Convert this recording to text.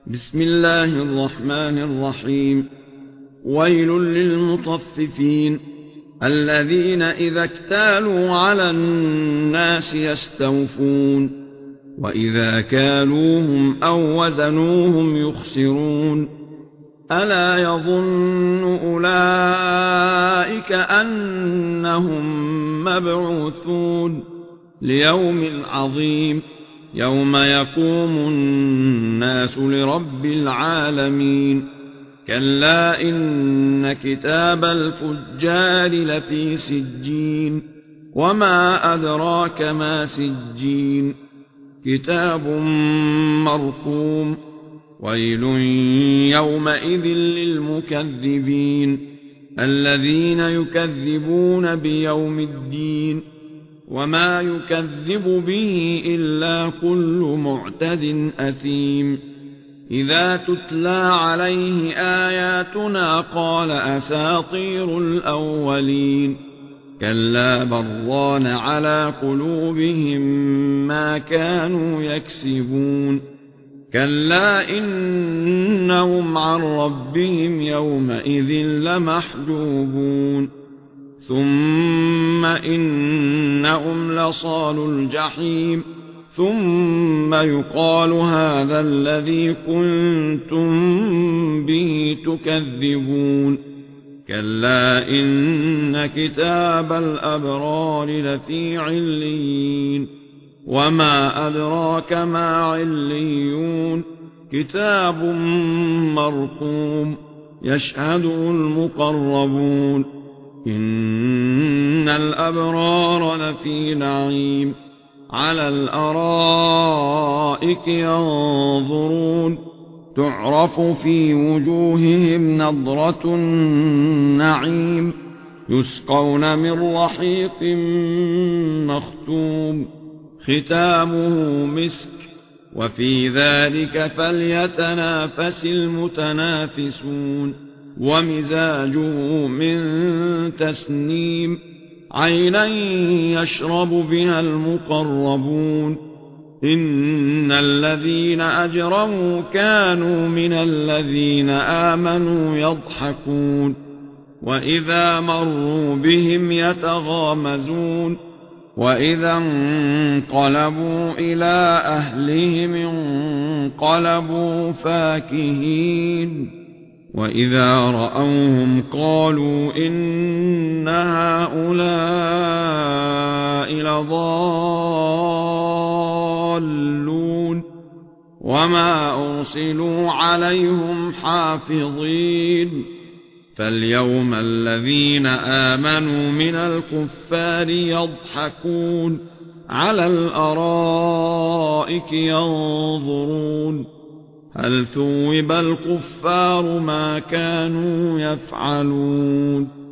بسم الله الرحمن الرحيم. ويل للمطففين الذين إذا اكتالوا على الناس يستوفون وإذا كالوهم أو وزنوهم يخسرون. ألا يظن أولئك أنهم مبعوثون ليوم عظيم يوم يقوم الناس لرب العالمين. كلا إن كتاب الفجار لفي سجين وما أدراك ما سجين كتاب مرقوم. ويل يومئذ للمكذبين الذين يكذبون بيوم الدين وما يكذب به إلا كل معتد أثيم. إذا تتلى عليه آياتنا قال أساطير الأولين. كلا بران على قلوبهم ما كانوا يكسبون. كلا إنهم عن ربهم يومئذ لمحجوبون. ثم إنهم لصالو الجحيم ثم يقال هذا الذي كنتم به تكذبون. كلا إن كتاب الأبرار لفي عليين وما أدراك ما عليون كتاب مرقوم يشهده المقربون. إن الأبرار لفي نعيم على الأرائك ينظرون تعرف في وجوههم نضرة النعيم يسقون من رحيق مختوم ختامه مسك وفي ذلك فليتنافس المتنافسون. ومزاجه من تسنيم عينا يشرب بها المقربون. إن الذين أجرموا كانوا من الذين آمنوا يضحكون وإذا مروا بهم يتغامزون. وإذا انقلبوا إلى أهلهم انقلبوا فاكهين. وإذا رأوهم قالوا إن هؤلاء لضالون وما أرسلوا عليهم حافظين. فاليوم الذين آمنوا من الكفار يضحكون على الأرائك ينظرون هل ثوب الكفار ما كانوا يفعلون.